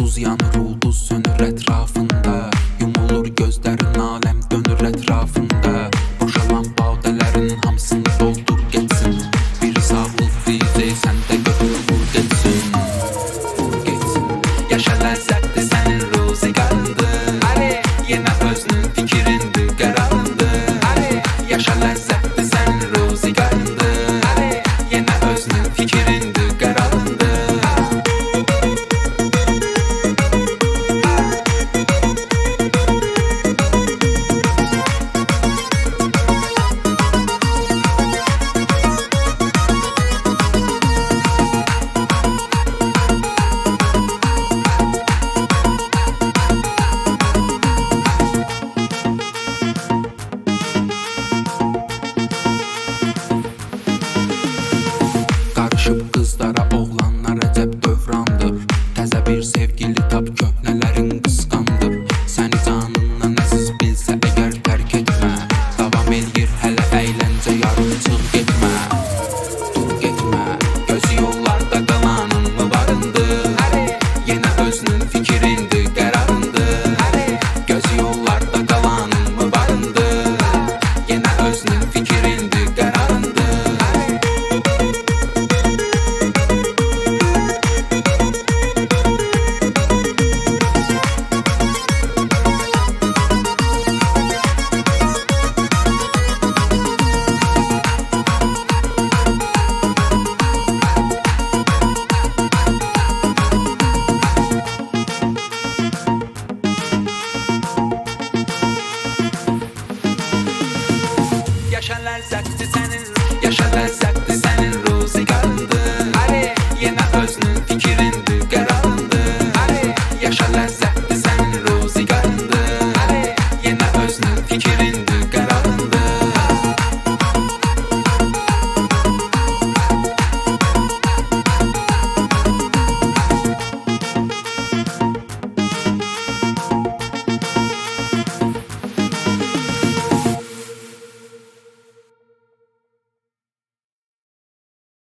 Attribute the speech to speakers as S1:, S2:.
S1: Ulduz yanır, ulduz sönür etrafında. Yumulur gözlerin, alem dönür etrafında. Boşalan badələrin hamısını doldur geçsin. Biri savul bizi, sen de götür vur geçsin. Vur geçsin. Yaşa ləzzətli sənin ruzigarındı. Yenə özünün fikirindi, qərarındı. Yaşa ləzzətli sənin ruzigarındı. Yenə özünün fikirindi, qərarındı. Qarışıb qızlara, oğlanlar əcəb dövrandır. Təzə bir sevgili tap, köhnələrin qısqandır. Səni canından əziz bilsə əgər tərk etmə. Davam eləyir hələ əyləncə, yarımçıq getmə. Dur getmə, gözü yollarda qalanın mı varındır? Yenə özünün fikrin